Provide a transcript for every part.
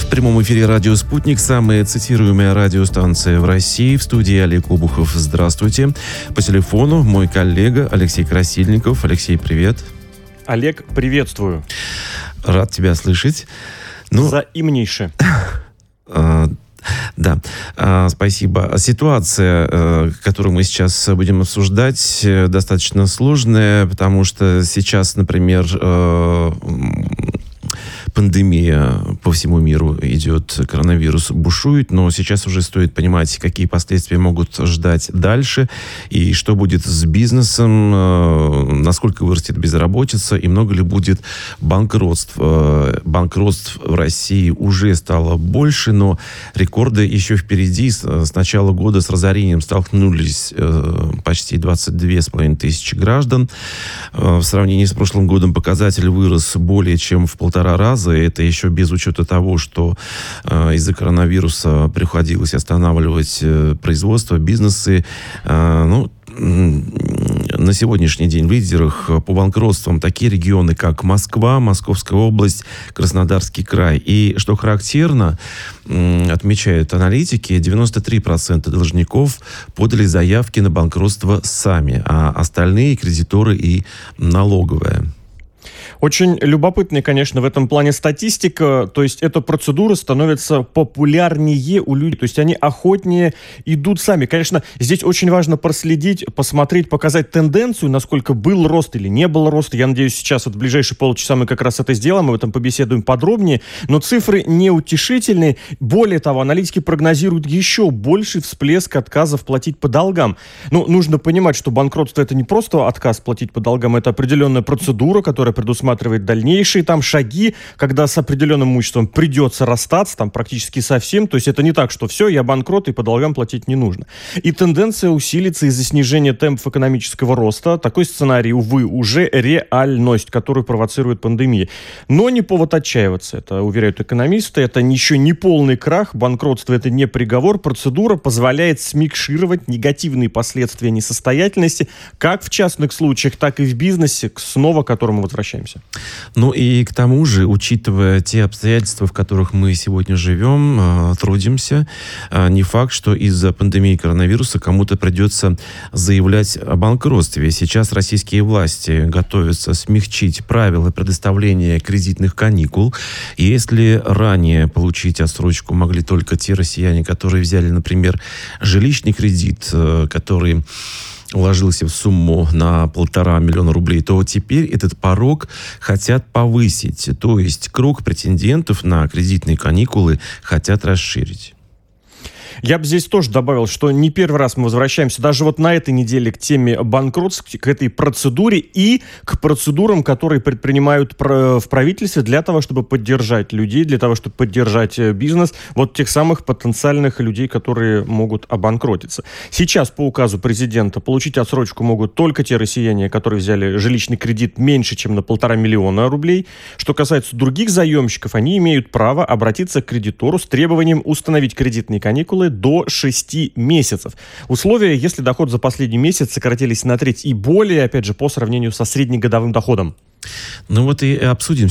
В прямом эфире радио «Спутник», самая цитируемая радиостанция в России. В студии Олег Обухов. Здравствуйте. По телефону мой коллега Алексей Красильников. Алексей, привет. Олег, приветствую. Рад тебя слышать. Взаимнейше. Да, спасибо. Ситуация, которую мы сейчас будем обсуждать, достаточно сложная, потому что сейчас, например, пандемия по всему миру идет, коронавирус бушует, но сейчас уже стоит понимать, какие последствия могут ждать дальше, и что будет с бизнесом, насколько вырастет безработица, и много ли будет банкротств. Банкротств в России уже стало больше, но рекорды еще впереди. С начала года с разорением столкнулись почти 22,5 тысячи граждан. В сравнении с прошлым годом показатель вырос более чем в 1,5 раза. Это еще без учета того, что из-за коронавируса приходилось останавливать производство, бизнесы. На сегодняшний день в лидерах по банкротствам такие регионы, как Москва, Московская область, Краснодарский край. И, что характерно, отмечают аналитики, 93% должников подали заявки на банкротство сами, а остальные кредиторы и налоговая. Очень любопытная, конечно, в этом плане статистика. То есть эта процедура становится популярнее у людей. То есть они охотнее идут сами. Конечно, здесь очень важно проследить, посмотреть, показать тенденцию, насколько был рост или не был роста. Я надеюсь, сейчас вот в ближайшие полчаса мы как раз это сделаем, мы об этом побеседуем подробнее. Но цифры неутешительные. Более того, аналитики прогнозируют еще больший всплеск отказов платить по долгам. Нужно понимать, что банкротство — это не просто отказ платить по долгам, это определенная процедура, которая предусматривает дальнейшие шаги, когда с определенным имуществом придется расстаться, практически совсем. То есть это не так, что все, я банкрот и по долгам платить не нужно. И тенденция усилится из-за снижения темпов экономического роста. Такой сценарий, увы, уже реальность, которую провоцирует пандемия. Но не повод отчаиваться. Это уверяют экономисты. Это еще не полный крах. Банкротство — это не приговор. Процедура позволяет смикшировать негативные последствия несостоятельности как в частных случаях, так и в бизнесе, снова к которому возвращаемся. И к тому же, учитывая те обстоятельства, в которых мы сегодня живем, трудимся, не факт, что из-за пандемии коронавируса кому-то придется заявлять о банкротстве. Сейчас российские власти готовятся смягчить правила предоставления кредитных каникул. И если ранее получить отсрочку могли только те россияне, которые взяли, например, жилищный кредит, который уложился в сумму на 1,5 миллиона рублей, то теперь этот порог хотят повысить. То есть круг претендентов на кредитные каникулы хотят расширить. Я бы здесь тоже добавил, что не первый раз мы возвращаемся даже вот на этой неделе к теме банкротств, к этой процедуре и к процедурам, которые предпринимают в правительстве для того, чтобы поддержать людей, для того, чтобы поддержать бизнес, вот тех самых потенциальных людей, которые могут обанкротиться. Сейчас по указу президента получить отсрочку могут только те россияне, которые взяли жилищный кредит меньше, чем на 1,5 миллиона рублей. Что касается других заемщиков, они имеют право обратиться к кредитору с требованием установить кредитные каникулы до 6 месяцев. Условия, если доход за последний месяц сократились на треть и более, опять же, по сравнению со среднегодовым доходом. И обсудим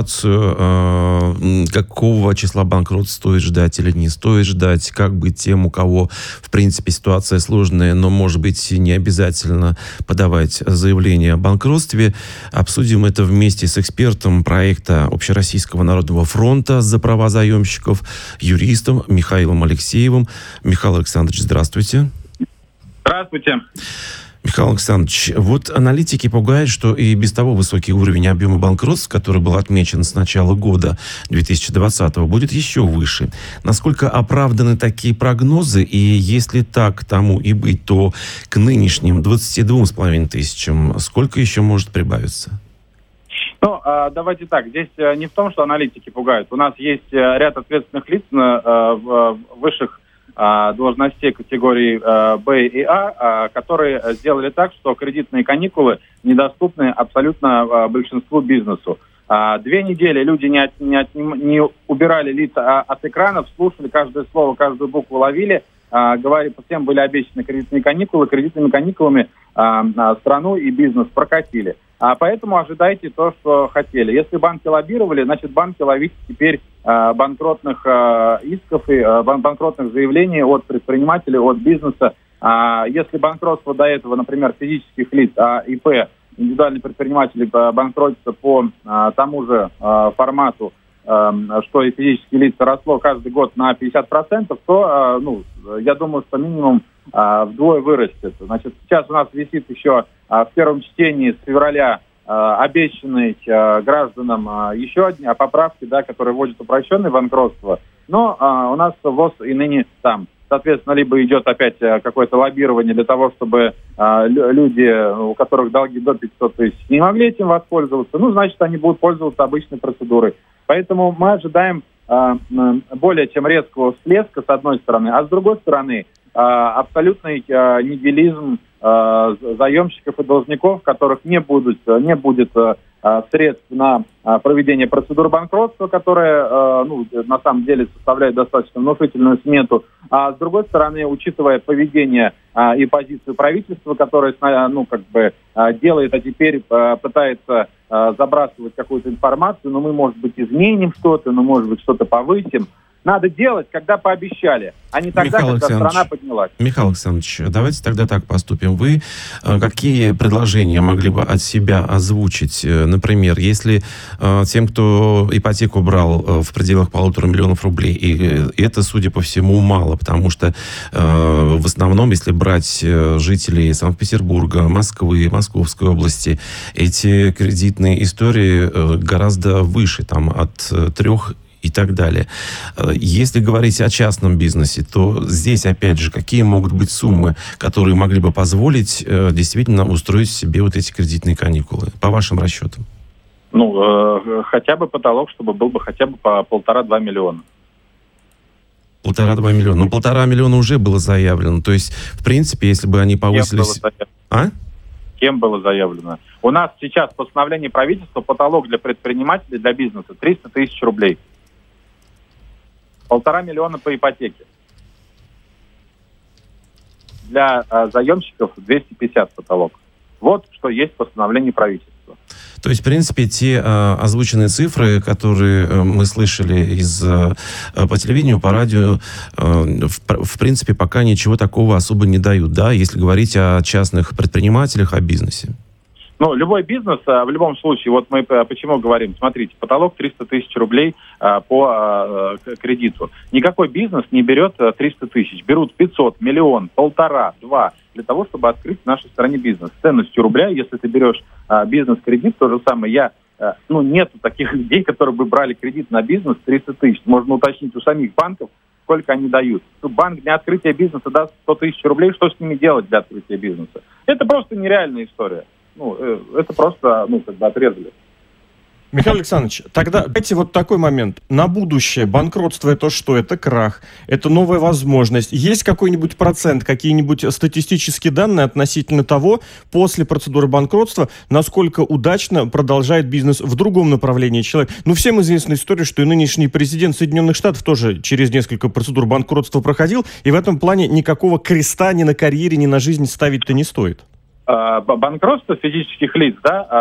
ситуацию, какого числа банкротств стоит ждать или не стоит ждать, как быть тем, у кого, в принципе, ситуация сложная, но, может быть, не обязательно подавать заявление о банкротстве. Обсудим это вместе с экспертом проекта Общероссийского народного фронта за права заемщиков, юристом Михаилом Алексеевым. Михаил Александрович, здравствуйте. Здравствуйте. Михаил Александрович, вот аналитики пугают, что и без того высокий уровень объема банкротств, который был отмечен с начала года 2020-го, будет еще выше. Насколько оправданы такие прогнозы? И если так тому и быть, то к нынешним 22,5 тысячам сколько еще может прибавиться? Давайте так. Здесь не в том, что аналитики пугают. У нас есть ряд ответственных лиц в высших должностей категории Б и А, которые сделали так, что кредитные каникулы недоступны абсолютно большинству бизнесу. 2 недели люди не убирали лица от экранов, слушали каждое слово, каждую букву ловили, всем были обещаны кредитные каникулы. Кредитными каникулами страну и бизнес прокатили. Поэтому ожидайте то, что хотели. Если банки лоббировали, значит, банки ловить теперь банкротных исков и банкротных заявлений от предпринимателей, от бизнеса. Если банкротство до этого, например, физических лиц, ИП, индивидуальные предприниматели банкротятся по тому же формату, что и физические лица, росло каждый год на 50%, то, я думаю, что минимум вдвое вырастет. Значит, сейчас у нас висит еще в первом чтении с февраля обещанный гражданам еще одни поправки, да, которые вводят упрощенное банкротство. Но у нас ВОЗ и ныне там. Соответственно, либо идет опять какое-то лоббирование для того, чтобы люди, у которых долги до 500 тысяч, не могли этим воспользоваться. Значит, они будут пользоваться обычной процедурой. Поэтому мы ожидаем более чем резкого всплеска, с одной стороны, а с другой стороны, абсолютный нигилизм заемщиков и должников, которых не будет средств на проведение процедуры банкротства, которая, на самом деле составляет достаточно внушительную смету. А с другой стороны, учитывая поведение и позицию правительства, которое, делает, а теперь пытается забрасывать какую-то информацию, мы, может быть, изменим что-то, может быть, что-то повысим. Надо делать, когда пообещали, а не тогда, когда страна поднялась. Михаил Александрович, давайте тогда так поступим. Вы какие предложения могли бы от себя озвучить? Например, если тем, кто ипотеку брал в пределах 1,5 миллиона рублей, и это, судя по всему, мало, потому что в основном, если брать жителей Санкт-Петербурга, Москвы, Московской области, эти кредитные истории гораздо выше, там от 3 и так далее. Если говорить о частном бизнесе, то здесь, опять же, какие могут быть суммы, которые могли бы позволить действительно устроить себе вот эти кредитные каникулы, по вашим расчетам? Хотя бы потолок, чтобы был бы хотя бы по 1,5-2 миллиона. 1,5-2 миллиона. 1,5 миллиона уже было заявлено. То есть, в принципе, если бы они повысились... Кем было заявлено? У нас сейчас постановление правительства, потолок для предпринимателей, для бизнеса 300 тысяч рублей. 1,5 миллиона по ипотеке. Для заемщиков 250 потолок. Вот что есть постановление правительства. То есть, в принципе, те озвученные цифры, которые мы слышали по телевидению, по радио, в принципе, пока ничего такого особо не дают, да, если говорить о частных предпринимателях, о бизнесе. Любой бизнес, в любом случае, вот мы почему говорим, смотрите, потолок 300 тысяч рублей по кредиту. Никакой бизнес не берет 300 тысяч, берут 500, миллион, 1,5, 2, для того, чтобы открыть в нашей стране бизнес. С ценностью рубля, если ты берешь бизнес-кредит, то же самое, нету таких людей, которые бы брали кредит на бизнес 300 тысяч. Можно уточнить у самих банков, сколько они дают. Банк для открытия бизнеса даст 100 тысяч рублей, что с ними делать для открытия бизнеса? Это просто нереальная история. Это просто, отрезали. Михаил Александрович, тогда дайте вот такой момент. На будущее банкротство — это что? Это крах, это новая возможность. Есть какой-нибудь процент, какие-нибудь статистические данные относительно того, после процедуры банкротства, насколько удачно продолжает бизнес в другом направлении человек? Всем известна история, что и нынешний президент Соединенных Штатов тоже через несколько процедур банкротства проходил, и в этом плане никакого креста ни на карьере, ни на жизнь ставить-то не стоит. Банкротство физических лиц,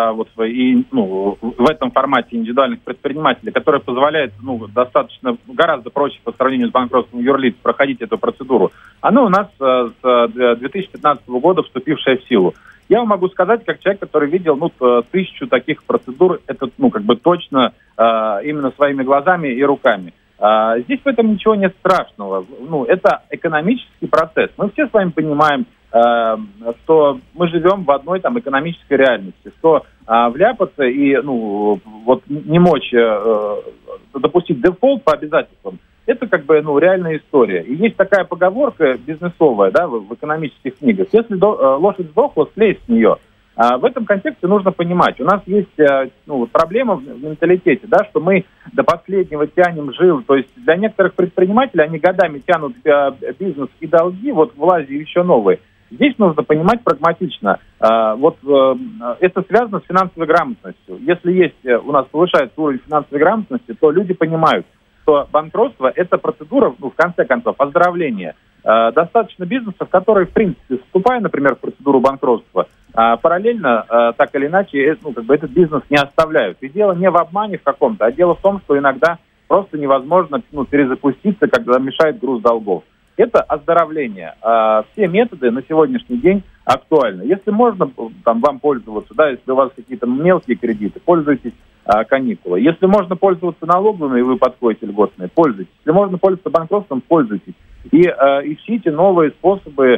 в этом формате индивидуальных предпринимателей, которое позволяет, достаточно, гораздо проще по сравнению с банкротством юрлиц проходить эту процедуру, оно у нас с 2015 года вступившее в силу. Я вам могу сказать, как человек, который видел, 1000 таких процедур, это, точно именно своими глазами и руками. Здесь в этом ничего нет страшного. Это экономический процесс. Мы все с вами понимаем, что мы живем в одной экономической реальности, что вляпаться и не мочь допустить дефолт по обязательствам, это реальная история. И есть такая поговорка бизнесовая, в экономических книгах: если лошадь сдохла, слезь с нее. В этом контексте нужно понимать, у нас есть проблема в менталитете, что мы до последнего тянем жилы. То есть для некоторых предпринимателей они годами тянут бизнес и долги, влази еще новые. Здесь нужно понимать прагматично. Это связано с финансовой грамотностью. Если есть у нас повышается уровень финансовой грамотности, то люди понимают, что банкротство — это процедура, в конце концов, оздоровления. Достаточно бизнесов, которые, в принципе, вступая, например, в процедуру банкротства, параллельно, так или иначе, этот бизнес не оставляют. И дело не в обмане в каком-то, а дело в том, что иногда просто невозможно перезапуститься, когда мешает груз долгов. Это оздоровление. Все методы на сегодняшний день актуальны. Если можно вам пользоваться, если у вас какие-то мелкие кредиты, пользуйтесь каникулой. Если можно пользоваться налоговыми, и вы подходите льготные, пользуйтесь. Если можно пользоваться банкротством, пользуйтесь. И ищите новые способы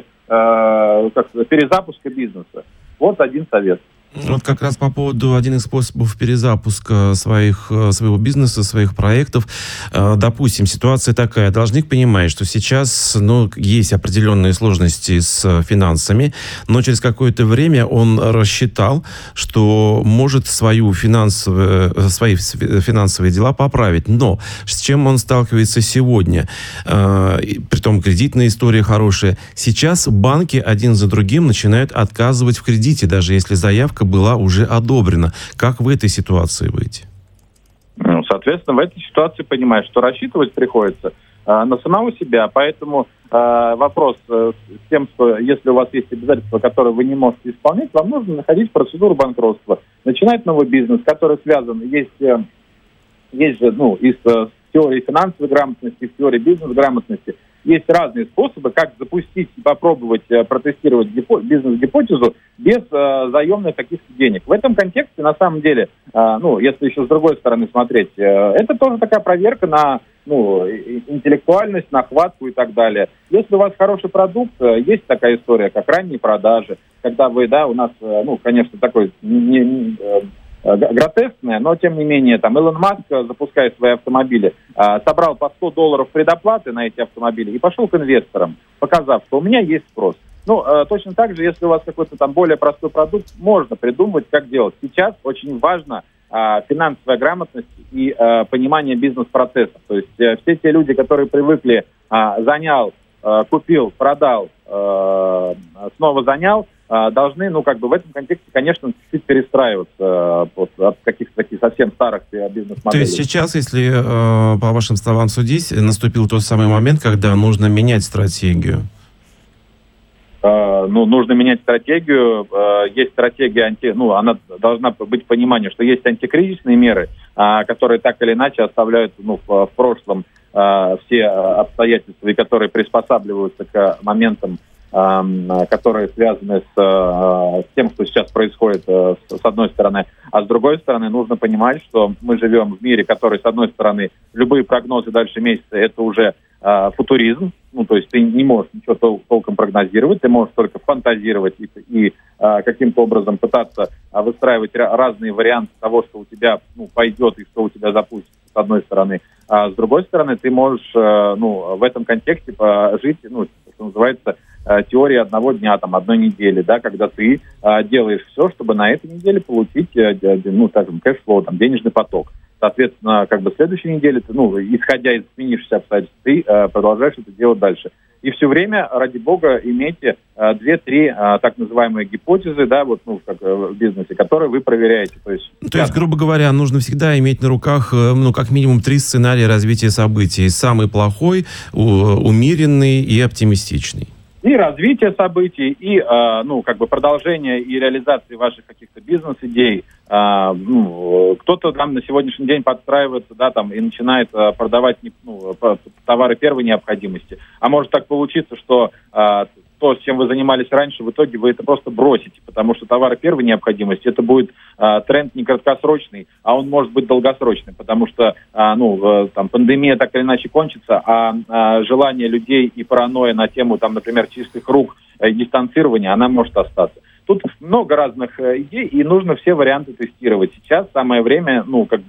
перезапуска бизнеса. Вот один совет. Вот как раз по поводу один из способов перезапуска своего бизнеса, своих проектов. Допустим, ситуация такая. Должник понимает, что сейчас есть определенные сложности с финансами, но через какое-то время он рассчитал, что может свои финансовые дела поправить. Но с чем он сталкивается сегодня? Притом кредитная история хорошая. Сейчас банки один за другим начинают отказывать в кредите, даже если заявка была уже одобрена. Как в этой ситуации выйти? Соответственно, в этой ситуации понимаешь, что рассчитывать приходится на самого себя. Поэтому вопрос с тем, что если у вас есть обязательства, которые вы не можете исполнять, вам нужно находить процедуру банкротства. Начинать новый бизнес, который связан, есть же, из теории финансовой грамотности, из теории бизнес-грамотности, есть разные способы, как запустить и попробовать протестировать бизнес-гипотезу без заемных каких-то денег. В этом контексте, на самом деле, если еще с другой стороны смотреть, это тоже такая проверка на интеллектуальность, на хватку и так далее. Если у вас хороший продукт, есть такая история, как ранние продажи, когда вы, у нас, конечно, такой гротескное, но тем не менее, Илон Маск, запуская свои автомобили, собрал по $100 предоплаты на эти автомобили и пошел к инвесторам, показав, что у меня есть спрос. Точно так же, если у вас какой-то более простой продукт, можно придумывать, как делать. Сейчас очень важно финансовая грамотность и понимание бизнес-процессов. То есть все те люди, которые привыкли занял, купил, продал, снова занял, должны, в этом контексте, конечно, чуть-чуть перестраиваться от каких-то таких совсем старых бизнес-моделей. То есть сейчас, если по вашим словам судить, наступил тот самый момент, когда нужно менять стратегию? Нужно менять стратегию. Есть стратегия она должна быть понимание, что есть антикризисные меры, которые так или иначе оставляют в прошлом все обстоятельства, и которые приспосабливаются к моментам, которые связаны с тем, что сейчас происходит, с одной стороны. А с другой стороны, нужно понимать, что мы живем в мире, который, с одной стороны, любые прогнозы дальше месяца, это уже футуризм. То есть ты не можешь ничего толком прогнозировать, ты можешь только фантазировать и каким-то образом пытаться выстраивать разные варианты того, что у тебя пойдет и что у тебя запустится, с одной стороны. А с другой стороны, ты можешь в этом контексте жить, что называется, теория одного дня, одной недели, когда ты делаешь все, чтобы на этой неделе получить, кэшфлоу, денежный поток. Соответственно, следующей неделе, исходя из сменившихся обстоятельств, ты продолжаешь это делать дальше. И все время, ради бога, имейте 2-3 так называемые гипотезы, как в бизнесе, которые вы проверяете. То есть, грубо говоря, нужно всегда иметь на руках, как минимум 3 сценария развития событий. Самый плохой, умеренный и оптимистичный. И развитие событий, и продолжение и реализации ваших каких-то бизнес-идей. Кто-то на сегодняшний день подстраивается, и начинает продавать товары первой необходимости. А может так получиться, что то, с чем вы занимались раньше, в итоге вы это просто бросите, потому что товары первой необходимости, это будет тренд не краткосрочный, а он может быть долгосрочный, потому что пандемия так или иначе кончится, а желание людей и паранойя на тему, например, чистых рук и дистанцирования, она может остаться. Тут много разных идей, и нужно все варианты тестировать. Сейчас самое время,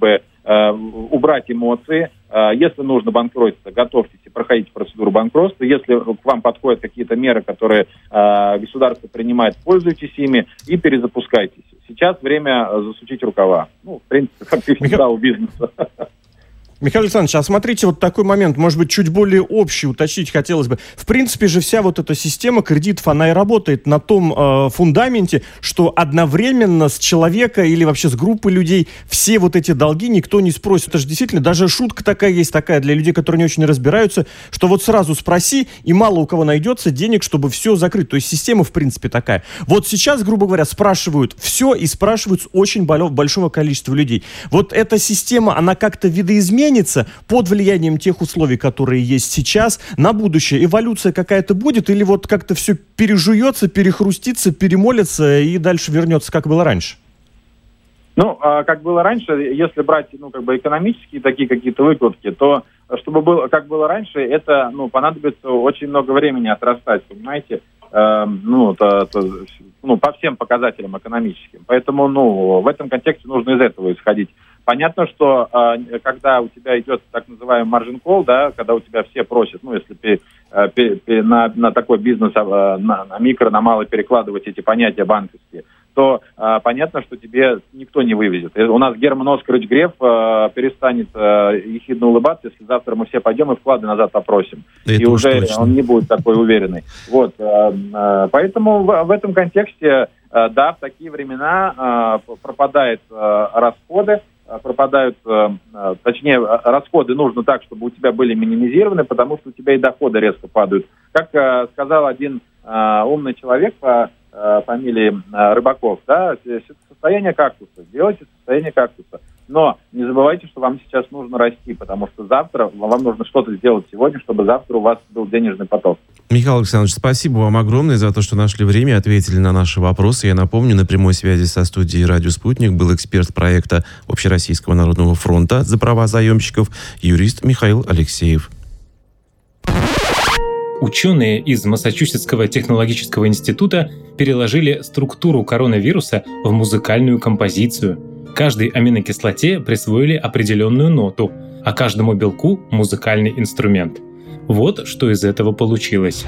убрать эмоции. Если нужно банкротиться, готовьтесь и проходите процедуру банкротства. Если к вам подходят какие-то меры, которые государство принимает, пользуйтесь ими и перезапускайтесь. Сейчас время засучить рукава. В принципе, как и всегда у бизнеса. Михаил Александрович, а смотрите, вот такой момент, может быть, чуть более общий уточнить хотелось бы. В принципе же вся вот эта система кредитов, она и работает на том фундаменте, что одновременно с человека или вообще с группы людей все вот эти долги никто не спросит. Это же действительно, даже шутка такая есть такая для людей, которые не очень разбираются, что вот сразу спроси, и мало у кого найдется денег, чтобы все закрыть. То есть система, в принципе, такая. Вот сейчас, грубо говоря, спрашивают все и спрашивают с очень большого количества людей. Вот эта система, она как-то видоизменится под влиянием тех условий, которые есть сейчас, на будущее? Эволюция какая-то будет или вот как-то все пережуется, перехрустится, перемолится и дальше вернется, как было раньше? Ну, как было раньше, если брать, экономические такие какие-то выкладки, то, чтобы было, как было раньше, это, понадобится очень много времени отрастать, понимаете? По всем показателям экономическим. Поэтому, в этом контексте нужно из этого исходить. Понятно, что когда у тебя идет так называемый margin call, да, когда у тебя все просят, если на такой бизнес, на микро, на малый перекладывать эти понятия банковские, то понятно, что тебе никто не вывезет. У нас Герман Оскарович Греф перестанет ехидно улыбаться, если завтра мы все пойдем и вклады назад попросим. Это и уже точно. Он не будет такой уверенный. Вот. Поэтому в этом контексте, да, в такие времена пропадают расходы, расходы нужно так, чтобы у тебя были минимизированы, потому что у тебя и доходы резко падают. Как сказал один умный человек по фамилии Рыбаков, да, состояние кактуса, делайте состояние кактуса. Но не забывайте, что вам сейчас нужно расти, потому что завтра вам нужно что-то сделать сегодня, чтобы завтра у вас был денежный поток. Михаил Александрович, спасибо вам огромное за то, что нашли время и ответили на наши вопросы. Я напомню, на прямой связи со студией «Радио Спутник» был эксперт проекта Общероссийского народного фронта за права заемщиков, юрист Михаил Алексеев. Ученые из Массачусетского технологического института переложили структуру коронавируса в музыкальную композицию. Каждой аминокислоте присвоили определенную ноту, а каждому белку – музыкальный инструмент. Вот что из этого получилось.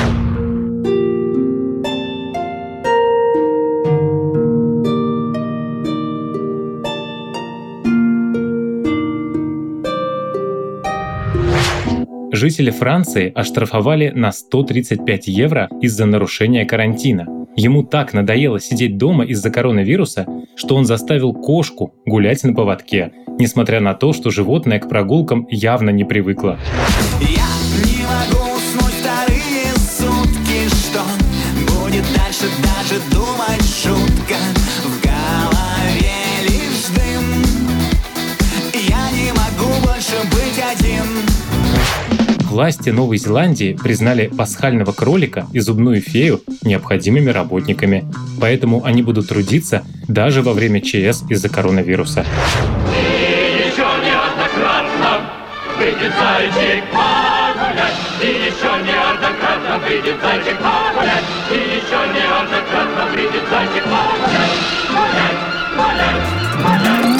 Жители Франции оштрафовали на 135 евро из-за нарушения карантина. Ему так надоело сидеть дома из-за коронавируса, что он заставил кошку гулять на поводке, несмотря на то, что животное к прогулкам явно не привыкло. Я не могу уснуть вторые сутки, что будет дальше, даже думать шутка. В голове лишь дым, я не могу больше быть один. Власти Новой Зеландии признали пасхального кролика и зубную фею необходимыми работниками, поэтому они будут трудиться даже во время ЧС из-за коронавируса. И еще неоднократно выйдет зайчик погулять, и еще неоднократно выйдет зайчик погулять, и еще неоднократно выйдет зайчик погулять, гулять, гулять, гулять.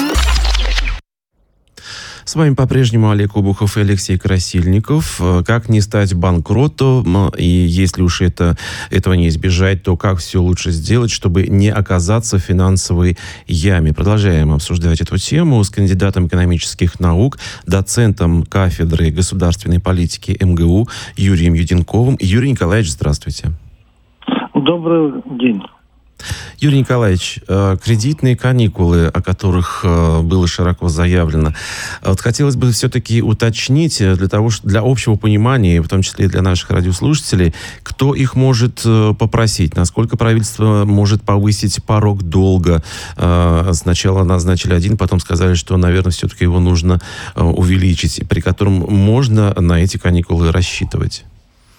С вами по-прежнему Олег Обухов и Алексей Красильников. Как не стать банкротом, и если уж этого не избежать, то как все лучше сделать, чтобы не оказаться в финансовой яме? Продолжаем обсуждать эту тему с кандидатом экономических наук, доцентом кафедры государственной политики МГУ Юрием Юденковым. Юрий Николаевич, здравствуйте. Добрый день. Юрий Николаевич, кредитные каникулы, о которых было широко заявлено, вот хотелось бы все-таки уточнить для общего понимания, в том числе и для наших радиослушателей, кто их может попросить, насколько правительство может повысить порог долга. Сначала назначили один, потом сказали, что, наверное, все-таки его нужно увеличить, при котором можно на эти каникулы рассчитывать.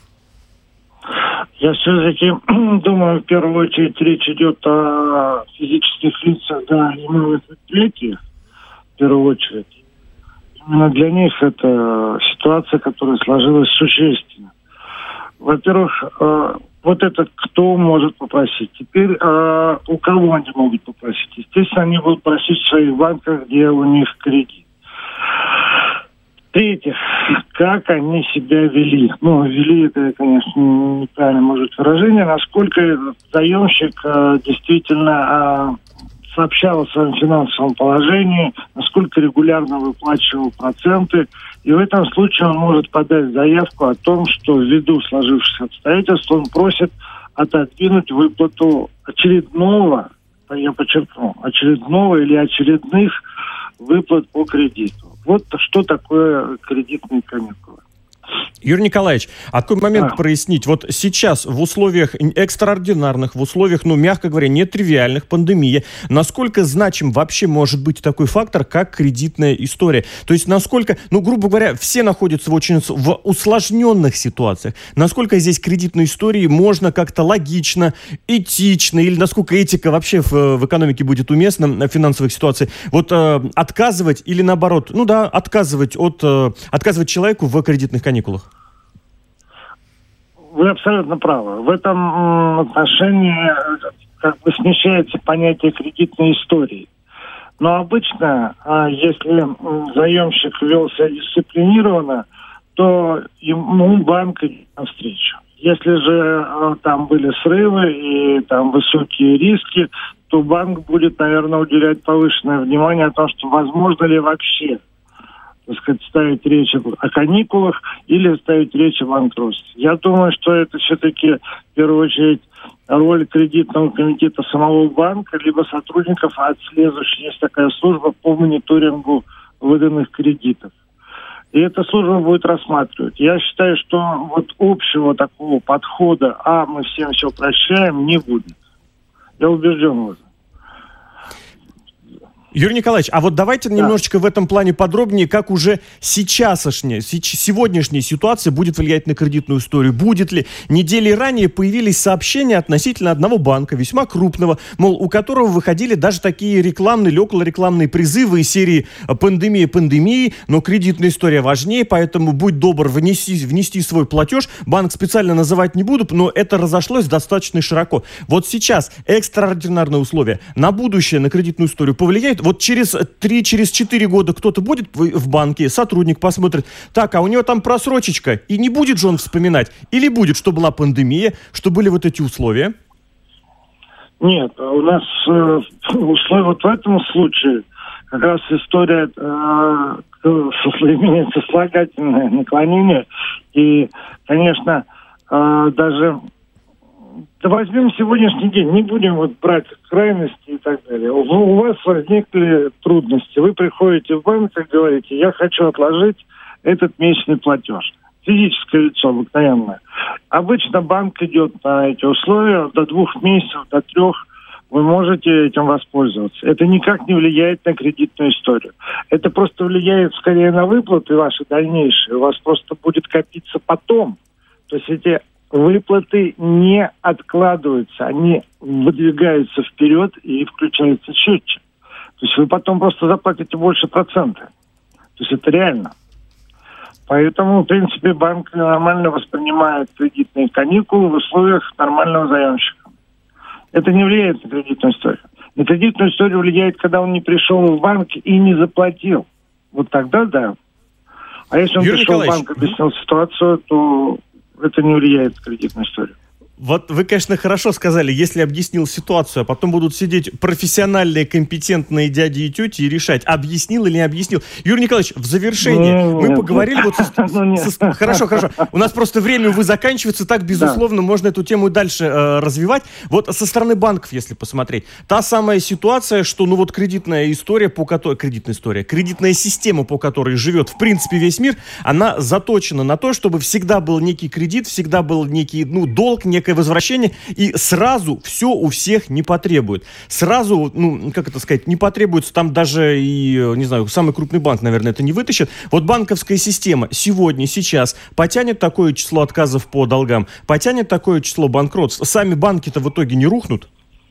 Я все-таки думаю, в первую очередь речь идет о физических лицах, да, и малых предприятиях, в первую очередь. Именно для них это ситуация, которая сложилась существенно. Во-первых, вот это кто может попросить. Теперь у кого они могут попросить? Естественно, они будут просить в своих банках, где у них кредит. В-третьих, как они себя вели. Вели это, конечно, неправильно может выражение. Насколько этот заемщик действительно сообщал о своем финансовом положении, насколько регулярно выплачивал проценты. И в этом случае он может подать заявку о том, что ввиду сложившихся обстоятельств он просит отодвинуть выплату очередного, я подчеркну, очередного или очередных выплат по кредиту. Вот что такое кредитные каникулы. Юрий Николаевич, а такой момент прояснить. Вот сейчас в условиях экстраординарных, в условиях, мягко говоря, нетривиальных, пандемии, насколько значим вообще может быть такой фактор, как кредитная история? То есть насколько, грубо говоря, все находятся в усложненных ситуациях. Насколько здесь кредитной истории можно как-то логично, этично, или насколько этика вообще в экономике будет уместна, в финансовых ситуациях, отказывать или наоборот, отказывать человеку в кредитных каникулах? Вы абсолютно правы. В этом отношении смещается понятие кредитной истории. Но обычно, если заемщик вел себя дисциплинированно, то ему банк идет навстречу. Если же там были срывы и там высокие риски, то банк будет, наверное, уделять повышенное внимание о том, что возможно ли вообще, так сказать, ставить речь о каникулах или ставить речь о банкротстве. Я думаю, что это все-таки в первую очередь роль кредитного комитета самого банка, либо сотрудников отслеживающих. Есть такая служба по мониторингу выданных кредитов. И эта служба будет рассматривать. Я считаю, что общего такого подхода, мы всем все прощаем, не будет. Я убежден в этом. Юрий Николаевич, а давайте немножечко в этом плане подробнее, как уже сегодняшняя ситуация будет влиять на кредитную историю. Будет ли? Недели ранее появились сообщения относительно одного банка, весьма крупного, у которого выходили даже такие рекламные или околорекламные призывы из серии «Пандемия, но кредитная история важнее, поэтому будь добр внести свой платеж». Банк специально называть не буду, но это разошлось достаточно широко. Вот сейчас экстраординарные условия на будущее, на кредитную историю повлияют? Через 4 года кто-то будет в банке, сотрудник посмотрит, а у него там просрочечка, и не будет же он вспоминать. Или будет, что была пандемия, что были эти условия? Нет, у нас условия в этом случае как раз история имеется слагательное наклонение. И, конечно, даже... возьмем сегодняшний день, не будем брать крайности и так далее. У вас возникли трудности. Вы приходите в банк и говорите, я хочу отложить этот месячный платеж. Физическое лицо обыкновенное. Обычно банк идет на эти условия до 2 месяцев, до 3 вы можете этим воспользоваться. Это никак не влияет на кредитную историю. Это просто влияет скорее на выплаты ваши дальнейшие. У вас просто будет копиться потом. То есть эти выплаты не откладываются, они выдвигаются вперед и включается счетчик. То есть вы потом просто заплатите больше процента. То есть это реально. Поэтому, в принципе, банк нормально воспринимает кредитные каникулы в условиях нормального заемщика. Это не влияет на кредитную историю. На кредитную историю влияет, когда он не пришел в банк и не заплатил. Тогда да. А если он пришел в банк и объяснил ситуацию, то это не влияет на кредитную историю. Вы, конечно, хорошо сказали, если объяснил ситуацию, а потом будут сидеть профессиональные, компетентные дяди и тети и решать, объяснил или не объяснил. Юрий Николаевич, в завершение мы поговорили... Хорошо. У нас просто время, увы, заканчивается. Так, безусловно, можно эту тему и дальше развивать. Со стороны банков, если посмотреть, та самая ситуация, что кредитная история, кредитная система, по которой живет, в принципе, весь мир, она заточена на то, чтобы всегда был некий кредит, всегда был некий, долг, некое возвращение, и сразу все у всех не потребует. Сразу, не потребуется, там даже и, не знаю, самый крупный банк, наверное, это не вытащит. Банковская система сейчас потянет такое число отказов по долгам, потянет такое число банкротств. Сами банки-то в итоге не рухнут?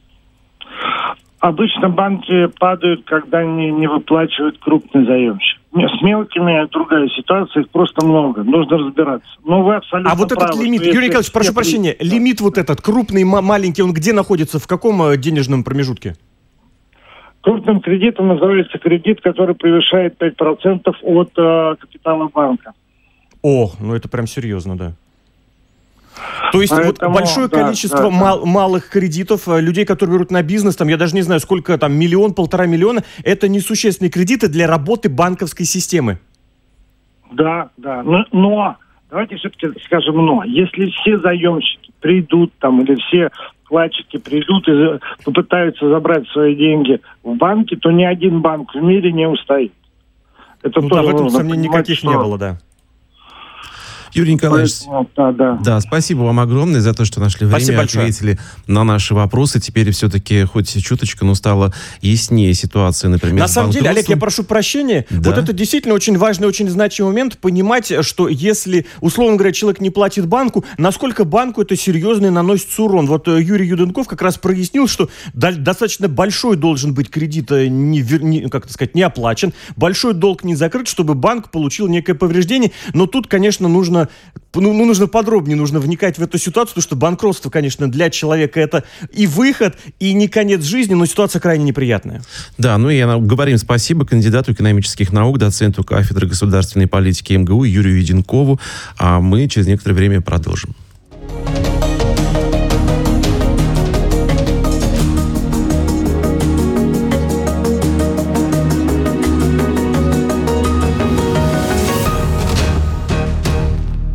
Обычно банки падают, когда не выплачивают крупный заемщик. С мелкими другая ситуация, их просто много. Нужно разбираться. Но вы абсолютно правы. Этот лимит, Юрий Николаевич, прошу прощения, лимит этот, крупный, маленький, он где находится, в каком денежном промежутке? Крупным кредитом называется кредит, который превышает 5% от капитала банка. Это прям серьезно, да. То есть Поэтому, вот большое количество малых кредитов, людей, которые берут на бизнес, там, я даже не знаю, сколько там, 1-1,5 миллиона, это несущественные кредиты для работы банковской системы. Да. Но давайте все-таки скажем «но». Если все заемщики придут там, или все вкладчики придут и попытаются забрать свои деньги в банке, то ни один банк в мире не устоит. Это в тоже этом сомнений никаких не было, да. Юрий Николаевич, да, спасибо вам огромное за то, что нашли время, ответили на наши вопросы. Теперь все-таки хоть чуточку, но стало яснее ситуация, например, на самом деле, Олег, я прошу прощения, вот это действительно очень важный, очень значимый момент, понимать, что если, условно говоря, человек не платит банку, насколько банку это серьезный наносится урон. Вот Юрий Юденков как раз прояснил, что достаточно большой должен быть кредит не оплачен, большой долг не закрыт, чтобы банк получил некое повреждение, но тут, конечно, нужно подробнее вникать в эту ситуацию, потому что банкротство, конечно, для человека это и выход, и не конец жизни, но ситуация крайне неприятная. Да, и говорим спасибо кандидату экономических наук, доценту кафедры государственной политики МГУ Юрию Юденкову, а мы через некоторое время продолжим.